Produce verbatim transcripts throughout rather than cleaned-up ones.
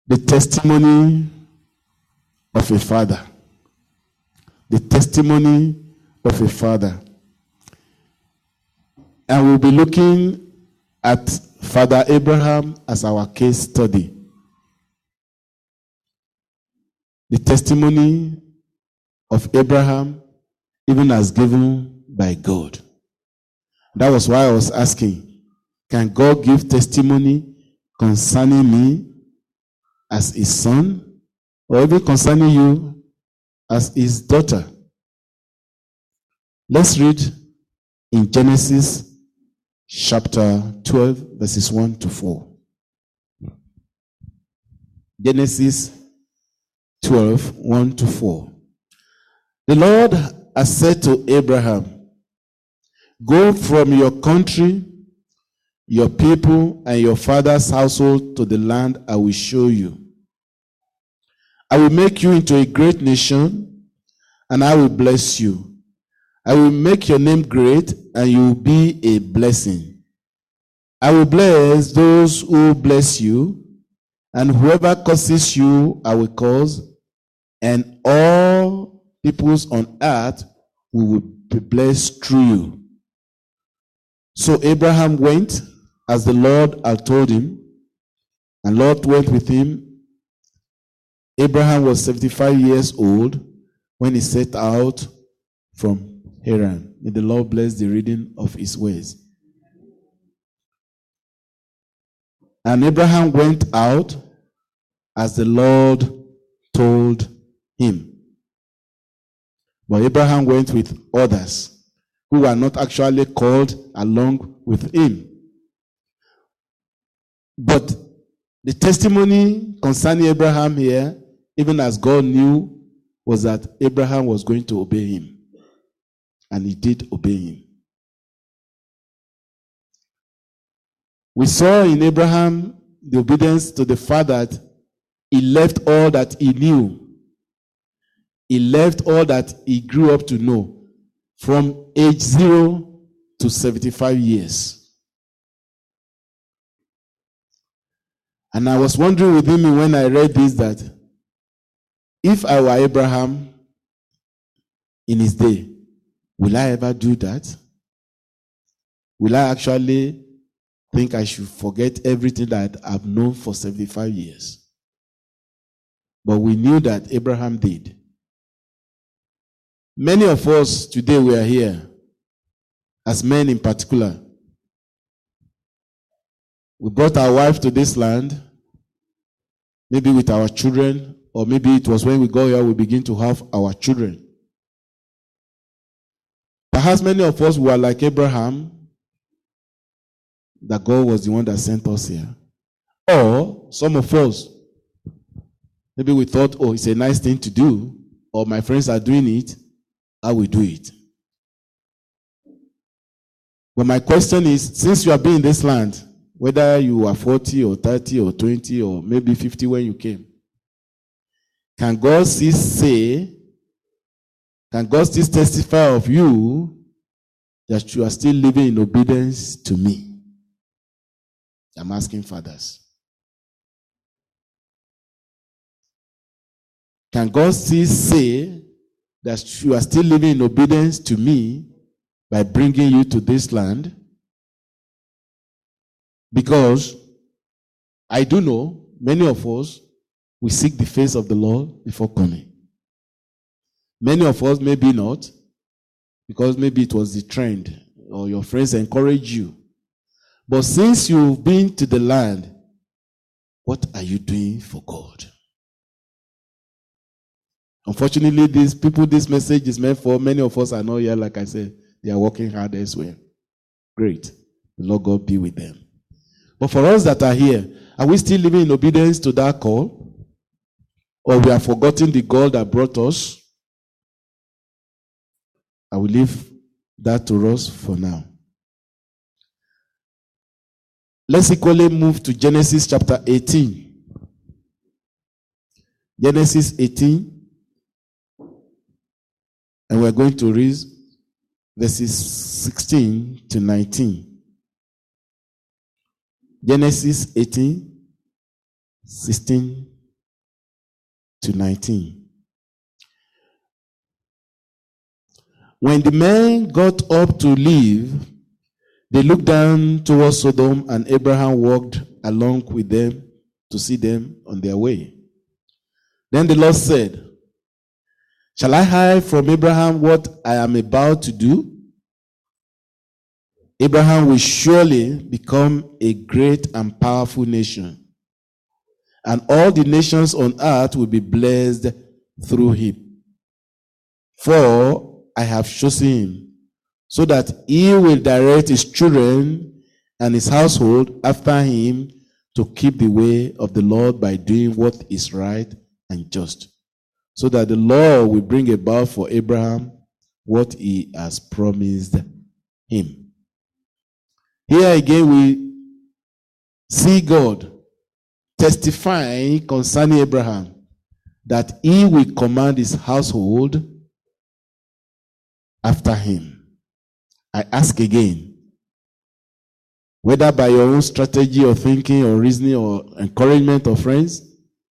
The testimony of a father. The testimony of a father. And we'll be looking at Father Abraham as our case study. The testimony of Abraham, even as given by God. That was why I was asking, can God give testimony concerning me as his son, or even concerning you as his daughter? Let's read in Genesis chapter twelve, verses one to four. Genesis twelve, one to four. The Lord has said to Abraham, go from your country, your people, and your father's household to the land I will show you. I will make you into a great nation, and I will bless you. I will make your name great, and you will be a blessing. I will bless those who bless you, and whoever curses you, I will curse, and all peoples on earth will be blessed through you. So Abraham went as the Lord had told him, and Lot went with him. Abraham was seventy-five years old when he set out from Haran. May the Lord bless the reading of his words. And Abraham went out as the Lord told him. But Abraham went with others who were not actually called along with him. But the testimony concerning Abraham here, even as God knew, was that Abraham was going to obey him. And he did obey him. We saw in Abraham the obedience to the fact that he left all that he knew. He left all that he grew up to know from age zero to seventy-five years. And I was wondering within me when I read this that if I were Abraham in his day, will I ever do that? Will I actually think I should forget everything that I've known for seventy-five years? But we knew that Abraham did. Many of us today, we are here, as men in particular. We brought our wife to this land, maybe with our children, or maybe it was when we got here we begin to have our children. Perhaps many of us were like Abraham, that God was the one that sent us here. Or some of us, maybe we thought, oh, it's a nice thing to do, or my friends are doing it, I will do it. But my question is, since you have been in this land, whether you are forty or thirty or twenty or maybe fifty when you came, can God still say, can God still testify of you that you are still living in obedience to me? I'm asking fathers. Can God still say that you are still living in obedience to me by bringing you to this land? Because I do know many of us, we seek the face of the Lord before coming. Many of us maybe not, because maybe it was the trend or your friends encourage you. But since you've been to the land, what are you doing for God? Unfortunately, these people, this message is meant for. Many of us are not here, like I said. They are working hard elsewhere. Great. The Lord God be with them. But for us that are here, are we still living in obedience to that call? Or we have forgotten the God that brought us? I will leave that to us for now. Let's equally move to Genesis chapter eighteen. Genesis eighteen. And we're going to read verses sixteen to nineteen. Genesis eighteen, sixteen to nineteen. When the men got up to leave, they looked down towards Sodom, and Abraham walked along with them to see them on their way. Then the Lord said, "Shall I hide from Abraham what I am about to do? Abraham will surely become a great and powerful nation, and all the nations on earth will be blessed through him. For I have chosen him, so that he will direct his children and his household after him to keep the way of the Lord by doing what is right and just, so that the Lord will bring about for Abraham what he has promised him." Here again we see God testifying concerning Abraham that he will command his household after him. I ask again, whether by your own strategy or thinking or reasoning or encouragement of friends,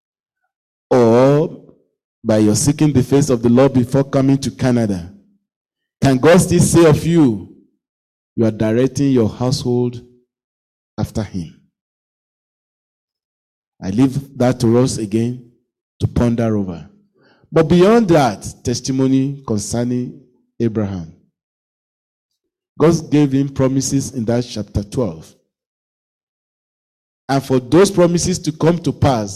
or by your seeking the face of the Lord before coming to Canada, can God still say of you, you are directing your household after him? I leave that to us again to ponder over. But beyond that testimony concerning Abraham, God gave him promises in that chapter twelve. And for those promises to come to pass,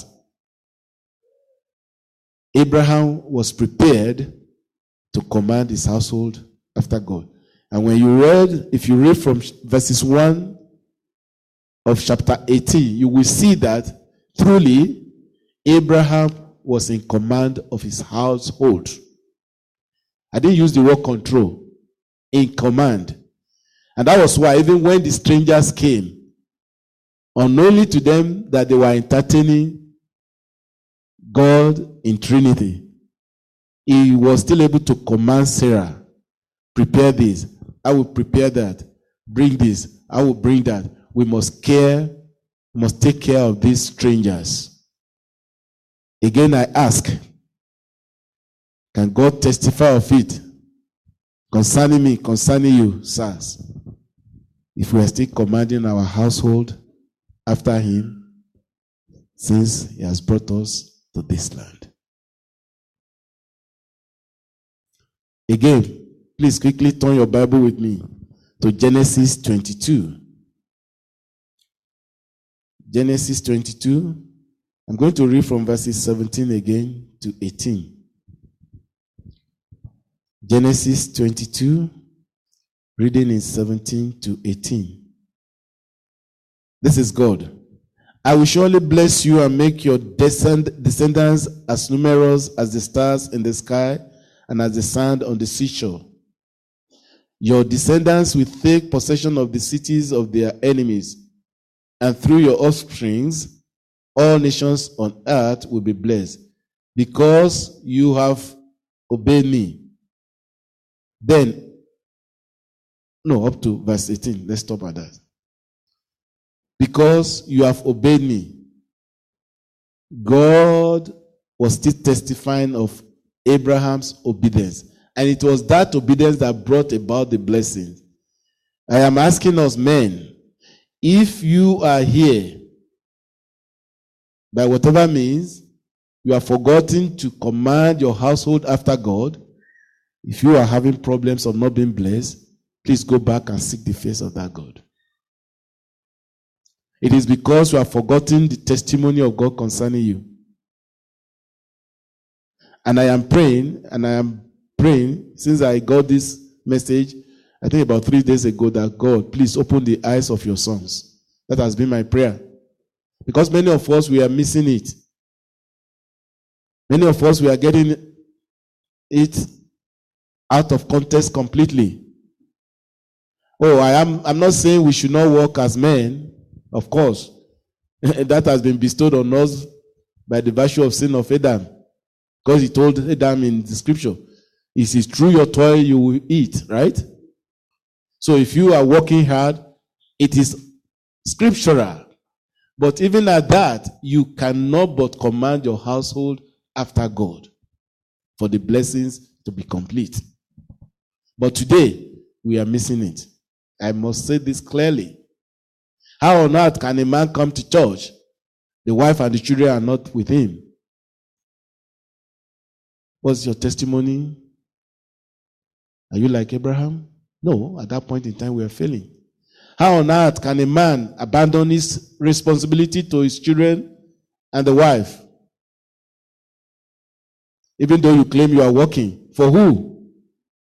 Abraham was prepared to command his household after God. And when you read, if you read from verses one of chapter eighteen, you will see that truly Abraham was in command of his household. I didn't use the word control. In command. And that was why even when the strangers came, unknowingly to them that they were entertaining God in Trinity, he was still able to command Sarah, prepare this, I will prepare that, bring this, I will bring that. We must care, we must take care of these strangers. Again, I ask, can God testify of it concerning me, concerning you, sirs? If we are still commanding our household after him, since he has brought us to this land. Again, please quickly turn your Bible with me to Genesis twenty-two. Genesis twenty-two. I'm going to read from verses seventeen again to eighteen. Genesis twenty-two, reading in seventeen to eighteen. This is God. "I will surely bless you and make your descend- descendants as numerous as the stars in the sky and as the sand on the seashore. Your descendants will take possession of the cities of their enemies, and through your offsprings, all nations on earth will be blessed, because you have obeyed me." Then, no, up to verse eighteen. Let's stop at that. Because you have obeyed me. God was still testifying of Abraham's obedience. And it was that obedience that brought about the blessings. I am asking us, men, if you are here, by whatever means, you have forgotten to command your household after God, if you are having problems of not being blessed, please go back and seek the face of that God. It is because you have forgotten the testimony of God concerning you. And I am praying, and I am praying, since I got this message, I think about three days ago, that God, please open the eyes of your sons. That has been my prayer. Because many of us, we are missing it. Many of us, we are getting it out of context completely. Oh, I am, I'm not saying we should not walk as men. Of course. That has been bestowed on us by the virtue of sin of Adam. Because he told Adam in the scripture, it is through your toil you will eat, right? So if you are working hard, it is scriptural. But even at that, you cannot but command your household after God for the blessings to be complete. But today, we are missing it. I must say this clearly. How on earth can a man come to church? The wife and the children are not with him. What's your testimony? Are you like Abraham? No, at that point in time we are failing. How on earth can a man abandon his responsibility to his children and the wife? Even though you claim you are working. For who?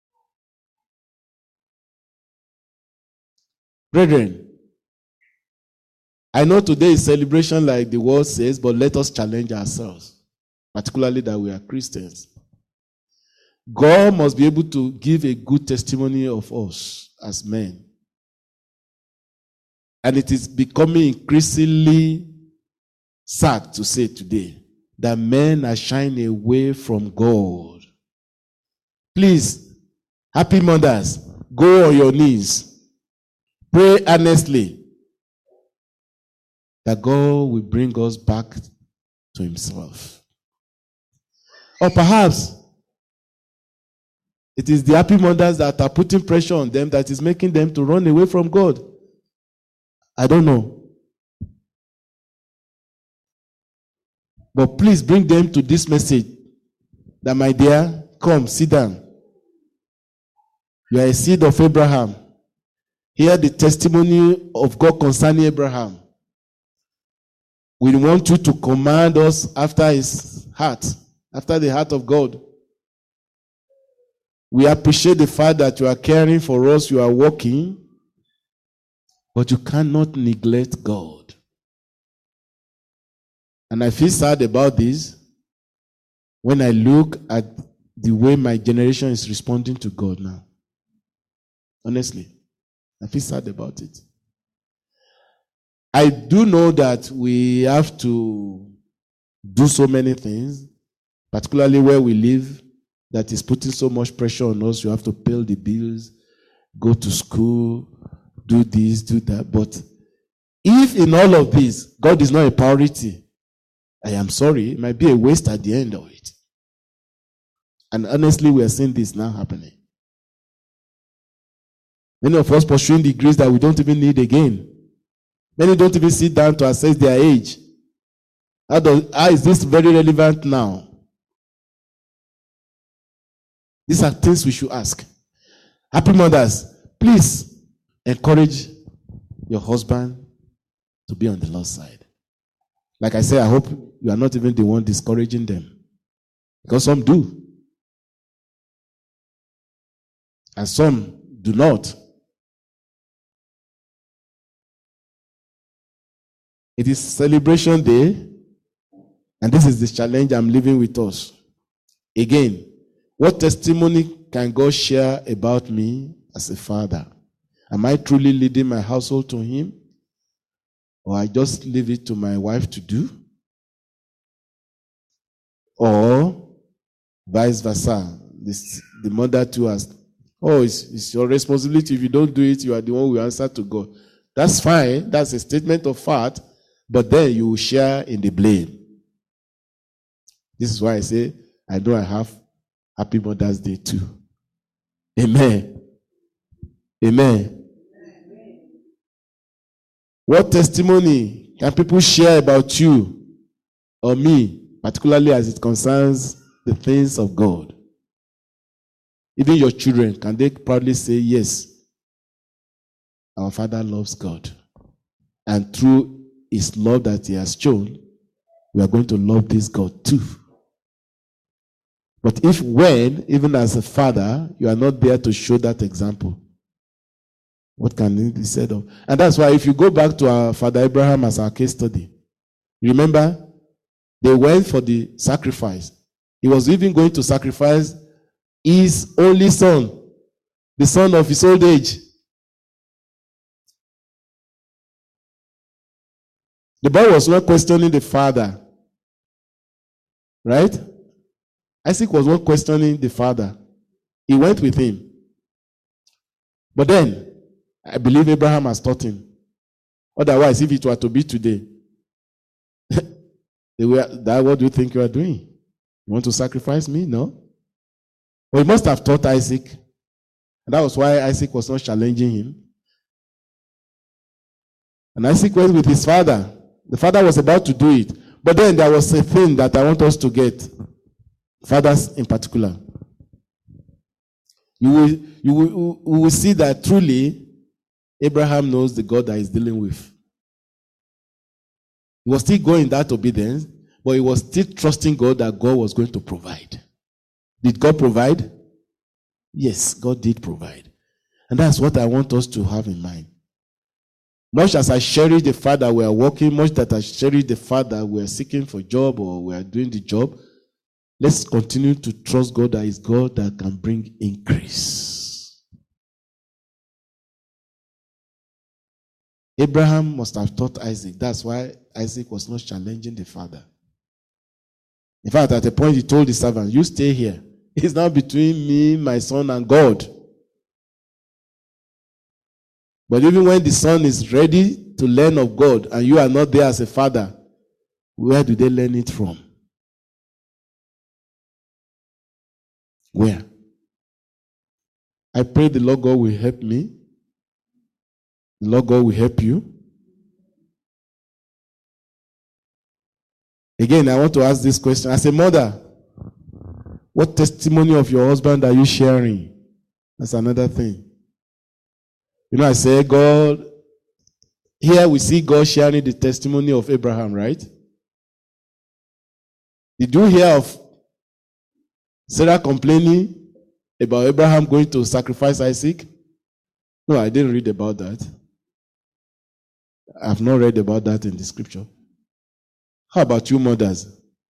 Brethren, I know today is celebration like the world says, but let us challenge ourselves, particularly that we are Christians. God must be able to give a good testimony of us as men. And it is becoming increasingly sad to say today that men are shying away from God. Please, happy mothers, go on your knees. Pray earnestly that God will bring us back to himself. Or perhaps it is the happy mothers that are putting pressure on them that is making them to run away from God. I don't know. But please bring them to this message that, my dear, come, sit down. You are a seed of Abraham. Hear the testimony of God concerning Abraham. We want you to command us after his heart, after the heart of God. We appreciate the fact that you are caring for us, you are working, but you cannot neglect God. And I feel sad about this when I look at the way my generation is responding to God now. Honestly, I feel sad about it. I do know that we have to do so many things, particularly where we live, that is putting so much pressure on us. You have to pay the bills, go to school, do this, do that. But if in all of this, God is not a priority, I am sorry, it might be a waste at the end of it. And honestly, we are seeing this now happening. Many of us pursuing degrees that we don't even need again. Many don't even sit down to assess their age. How, does, how is this very relevant now? These are things we should ask. Happy mothers, please encourage your husband to be on the Lord's side. Like I said, I hope you are not even the one discouraging them. Because some do. And some do not. It is celebration day, and this is the challenge I'm leaving with us. Again, what testimony can God share about me as a father? Am I truly leading my household to him? Or I just leave it to my wife to do? Or vice versa. This, the mother too has, oh, it's, it's your responsibility. If you don't do it, you are the one who will answer to God. That's fine. That's a statement of fact. But then you will share in the blame. This is why I say, I know I have Happy Mother's Day too. Amen. Amen. What testimony can people share about you or me, particularly as it concerns the things of God? Even your children, can they proudly say, yes, our Father loves God. And through his love that he has shown, we are going to love this God too. But if when, even as a father, you are not there to show that example, what can it be said of? And that's why if you go back to our Father Abraham as our case study, remember, they went for the sacrifice. He was even going to sacrifice his only son, the son of his old age. The boy was not questioning the father. Right? Isaac was not questioning the father. He went with him. But then, I believe Abraham has taught him. Otherwise, if it were to be today, they were, that, what do you think you are doing? You want to sacrifice me? No. Well, he must have taught Isaac. And that was why Isaac was not challenging him. And Isaac went with his father. The father was about to do it. But then there was a thing that I want us to get. Fathers in particular. You will, you will, you will see that truly Abraham knows the God that he's dealing with. He was still going that obedience, but he was still trusting God that God was going to provide. Did God provide? Yes, God did provide. And that's what I want us to have in mind. Much as I cherish the fact that we are working, much that I cherish the fact that we are seeking for a job or we are doing the job, let's continue to trust God that is God that can bring increase. Abraham must have taught Isaac. That's why Isaac was not challenging the father. In fact, at a point he told the servant, you stay here. It's now between me, my son, and God. But even when the son is ready to learn of God and you are not there as a father, where do they learn it from? Where? I pray the Lord God will help me. The Lord God will help you. Again, I want to ask this question. As a mother, what testimony of your husband are you sharing? That's another thing. You know, I say, God, here we see God sharing the testimony of Abraham, right? Did you hear of Sarah complaining about Abraham going to sacrifice Isaac? No, I didn't read about that. I've not read about that in the scripture. How about you mothers?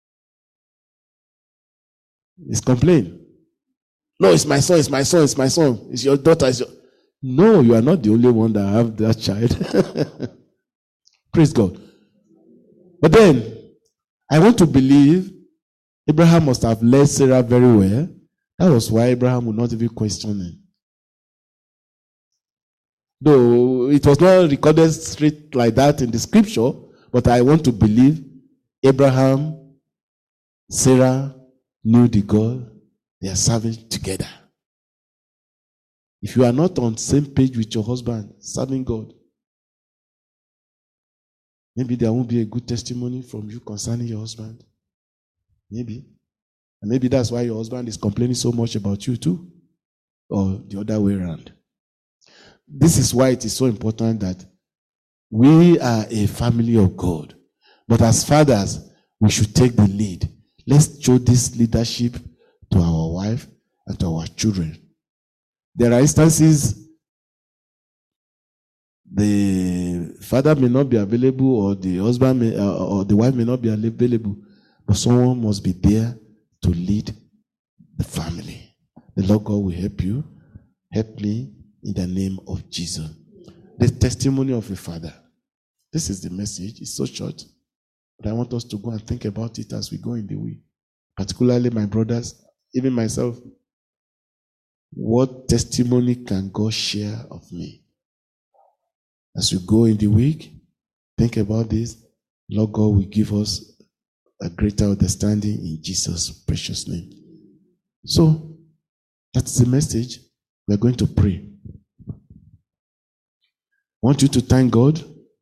It's complain. No, it's my son, it's my son, it's my son. It's your daughter. It's your... No, you are not the only one that have that child. Praise God. But then, I want to believe Abraham must have led Sarah very well. That was why Abraham would not even question him. Though it was not recorded straight like that in the scripture, but I want to believe Abraham, Sarah knew the God they are serving together. If you are not on the same page with your husband, serving God, maybe there won't be a good testimony from you concerning your husband. Maybe. And maybe that's why your husband is complaining so much about you too. Or the other way around. This is why it is so important that we are a family of God. But as fathers, we should take the lead. Let's show this leadership to our wife and to our children. There are instances the father may not be available or the husband may, uh, or the wife may not be available, but someone must be there to lead the family. The Lord God will help you. Help me in the name of Jesus. The testimony of a father. This is the message. It's so short, but I want us to go and think about it as we go in the week. Particularly my brothers, even myself. What testimony can God share of me? As we go in the week, think about this. Lord God will give us a greater understanding in Jesus' precious name. So, that's the message. We're going to pray. I want you to thank God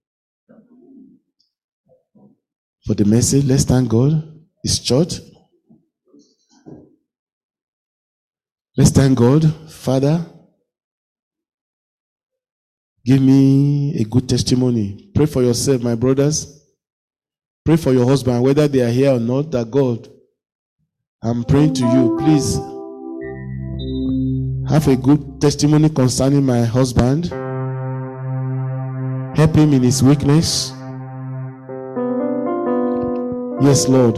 for the message. Let's thank God. It's short. Let's thank God. Father, give me a good testimony. Pray for yourself, my brothers. Pray for your husband, whether they are here or not, that God, I'm praying to you. Please have a good testimony concerning my husband. Help him in his weakness. Yes, Lord.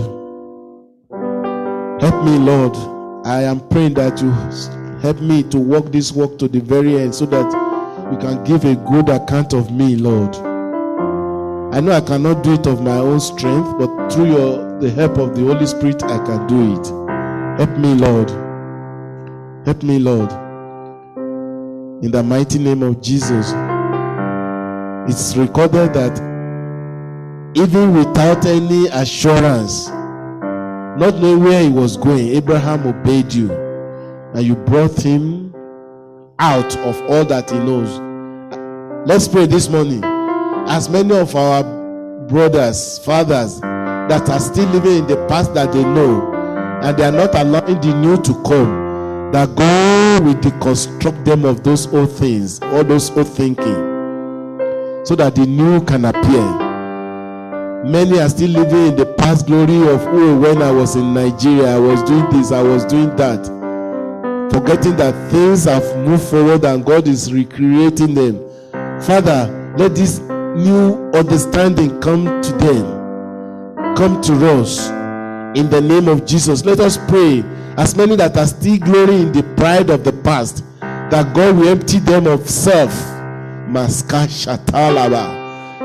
Help me, Lord. I am praying that you help me to walk this walk to the very end so that you can give a good account of me, Lord. I know I cannot do it of my own strength, but through your the help of the Holy Spirit, I can do it. Help me, Lord. Help me, Lord. In the mighty name of Jesus. It's recorded that even without any assurance, not knowing where he was going, Abraham obeyed you, and you brought him out of all that he knows. Let's pray this morning. As many of our brothers, fathers that are still living in the past that they know, and they are not allowing the new to come, that God will deconstruct them of those old things, all those old thinking, so that the new can appear. Many are still living in the past glory of, oh, when I was in Nigeria, I was doing this, I was doing that, forgetting that things have moved forward and God is recreating them. Father, let this new understanding come to them, come to us in the name of Jesus. Let us pray, as many that are still glorying in the pride of the past, that God will empty them of self. Maska shatalaba.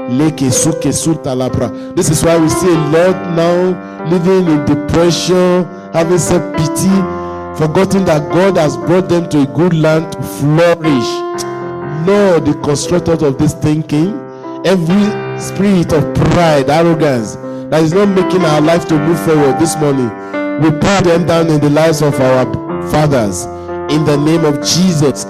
This is why we see a lot now living in depression, having self-pity, forgetting that God has brought them to a good land to flourish. Lord, the constructor of this thinking, every spirit of pride, arrogance that is not making our life to move forward this morning, we pour them down in the lives of our fathers in the name of Jesus.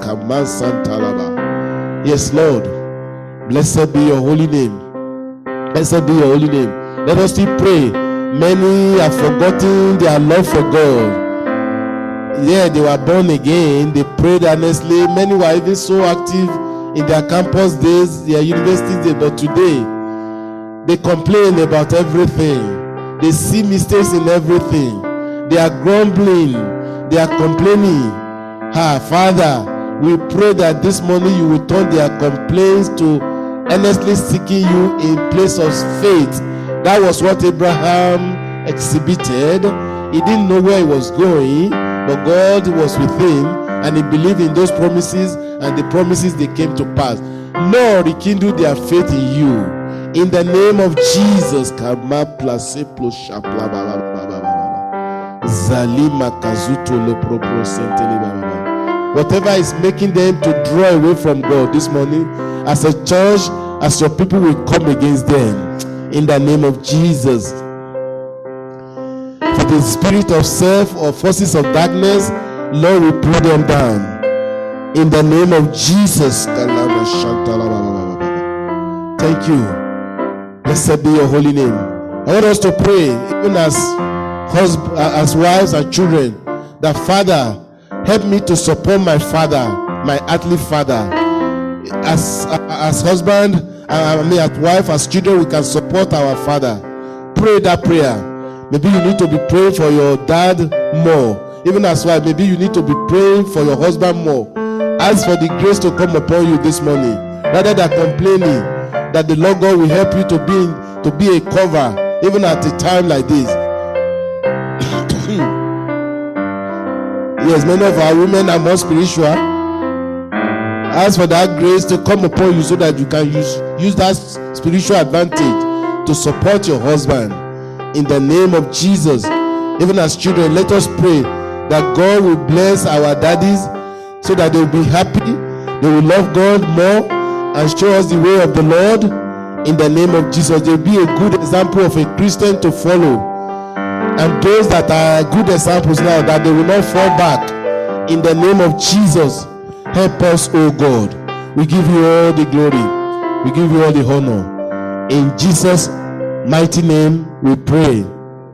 Yes, Lord. Blessed be your holy name. Blessed be your holy name. Let us still pray. Many have forgotten their love for God. Yeah, they were born again. They prayed earnestly. Many were even so active in their campus days, their university days. But today, they complain about everything. They see mistakes in everything. They are grumbling. They are complaining. Ah, Father, we pray that this morning you will turn their complaints to earnestly seeking you in place of faith. That was what Abraham exhibited. He didn't know where he was going, but God was with him, and he believed in those promises, and the promises they came to pass. Lord, rekindle their faith in you. In the name of Jesus. Whatever is making them to draw away from God this morning, as a church, as your people will come against them in the name of Jesus. For the spirit of self or forces of darkness, Lord, we pull them down in the name of Jesus. Thank you. Blessed be your holy name. I want us to pray, even as husbands, as wives and children, that Father, help me to support my father, my earthly father. As as husband, I mean, as wife, as children, we can support our father. Pray that prayer. Maybe you need to be praying for your dad more. Even as wife, maybe you need to be praying for your husband more. Ask for the grace to come upon you this morning, rather than complaining, that the Lord God will help you to be to be a cover, even at a time like this. Yes, many of our women are more spiritual. Ask for that grace to come upon you so that you can use, use that spiritual advantage to support your husband in the name of Jesus. Even as children, let us pray that God will bless our daddies so that they will be happy, they will love God more and show us the way of the Lord in the name of Jesus. They will be a good example of a Christian to follow. And those that are good examples now, that they will not fall back in the name of Jesus. Help us, oh God. We give you all the glory. We give you all the honor. In Jesus' mighty name we pray.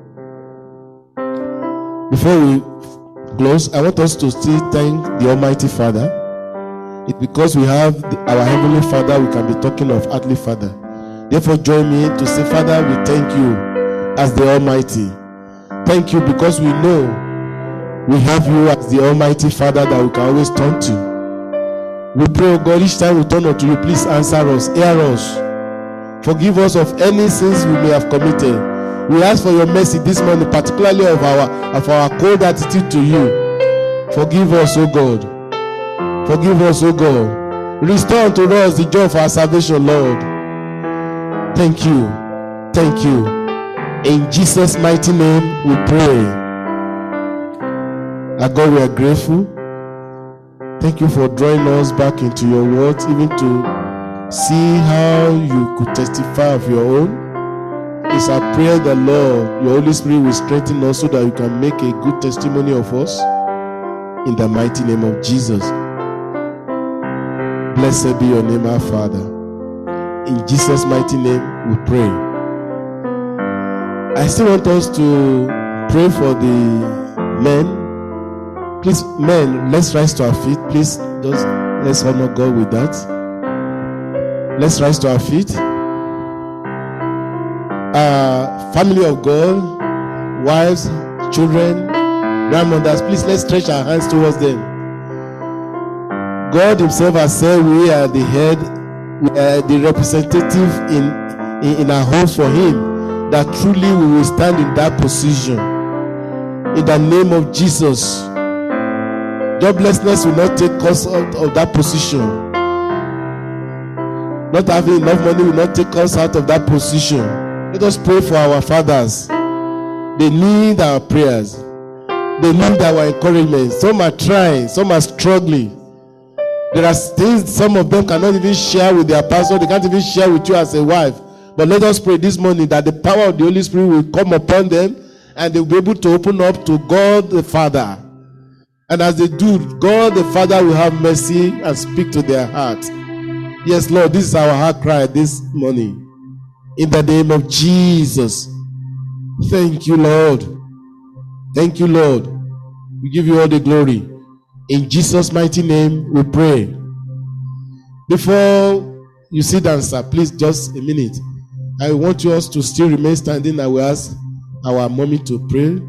Before we close, I want us to still thank the Almighty Father. It's because we have the, our Heavenly Father, we can be talking of earthly Father. Therefore, join me to say, Father, we thank you as the Almighty. Thank you because we know we have you as the Almighty Father that we can always turn to. We pray, oh God, each time we turn unto you, please answer us, hear us. Forgive us of any sins we may have committed. We ask for your mercy this morning, particularly of our of our cold attitude to you. Forgive us, oh God. Forgive us, oh God. Restore unto us the joy of our salvation, Lord. Thank you. Thank you. In Jesus' mighty name we pray. Our God, we are grateful. Thank you for drawing us back into your words, even to see how you could testify of your own. It's our prayer that, Lord, your Holy Spirit will strengthen us so that you can make a good testimony of us. In the mighty name of Jesus. Blessed be your name, our Father. In Jesus' mighty name, we pray. I still want us to pray for the men. Please, men, let's rise to our feet. Please, just let's honor God with that. Let's rise to our feet. Uh, family of God, wives, children, grandmothers, please let's stretch our hands towards them. God himself has said we are the head, we are the representative in, in, in our homes for him, that truly we will stand in that position. In the name of Jesus. Joblessness will not take us out of that position. Not having enough money will not take us out of that position. Let us pray for our fathers. They need our prayers. They need our encouragement. Some are trying, some are struggling. There are things some of them cannot even share with their pastor. They can't even share with you as a wife. But let us pray this morning that the power of the Holy Spirit will come upon them and they will be able to open up to God the Father. And as they do, God the Father will have mercy and speak to their heart. Yes, Lord, this is our heart cry this morning. In the name of Jesus. Thank you, Lord. Thank you, Lord. We give you all the glory. In Jesus' mighty name, we pray. Before you sit down, sir, please just a minute. I want you us to still remain standing. I will ask our mommy to pray.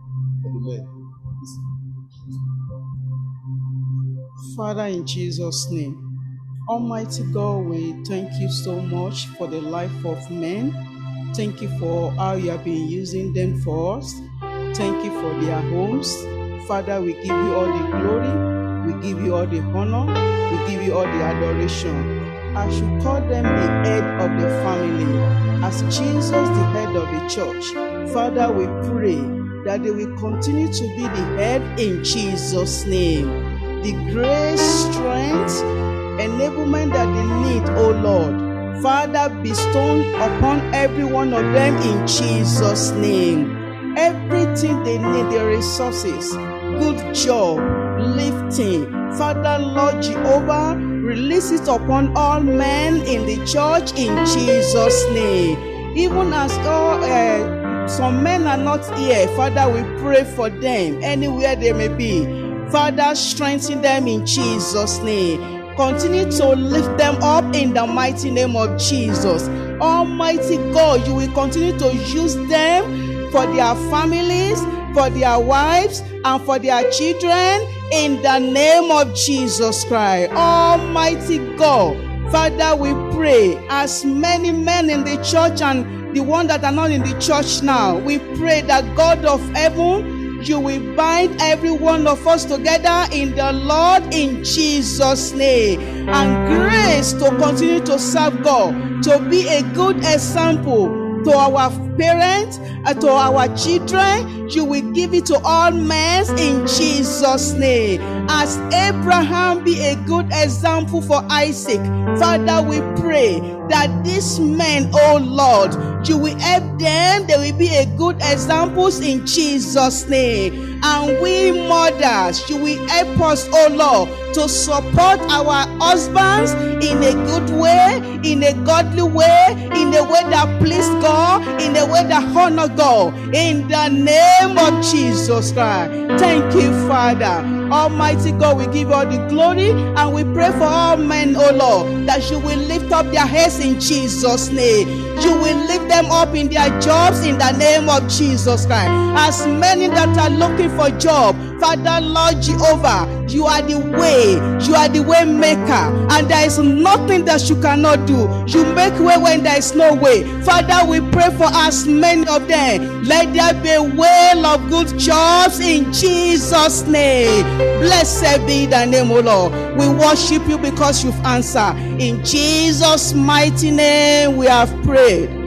Father, in Jesus' name, Almighty God, we thank you so much for the life of men. Thank you for how you have been using them for us. Thank you for their homes. Father, we give you all the glory. We give you all the honor. We give you all the adoration. I should call them the head of the family. As Jesus, the head of the church. Father, we pray that they will continue to be the head in Jesus' name. The grace, strength, enablement that they need, oh Lord. Father, bestow upon every one of them in Jesus' name. Everything they need, their resources, good job, lifting. Father, Lord Jehovah, release it upon all men in the church in Jesus' name. Even as all, uh, some men are not here, Father, we pray for them anywhere they may be. Father, strengthen them in Jesus' name. Continue to lift them up in the mighty name of Jesus. Almighty God, you will continue to use them for their families, for their wives, and for their children in the name of Jesus Christ. Almighty God, Father, we pray as many men in the church and the ones that are not in the church now, we pray that God of heaven, you will bind every one of us together in the Lord in Jesus' name. And grace to continue to serve God, to be a good example to our parents and to our children. You will give it to all men in Jesus' name. As Abraham be a good example for Isaac, Father, we pray that these men, oh Lord, you will help them. They will be a good examples in Jesus' name. And we mothers, you will help us, oh Lord, to support our husbands in a good way, in a godly way, in a way that please God, in a way that honor God. In the name of Jesus Christ. Thank you, Father. Almighty God, we give you all the glory and we pray for all men, oh Lord, that you will lift up their heads in Jesus' name. You will lift them up in their jobs in the name of Jesus Christ. As many that are looking for job, Father, Lord Jehovah, you are the way, you are the way maker, and there is nothing that you cannot do. You make way when there is no way. Father, we pray for as many of them. Let there be a well of good jobs in Jesus' name. Blessed be thy name, O Lord. We worship you because you've answered. In Jesus' mighty name we have prayed.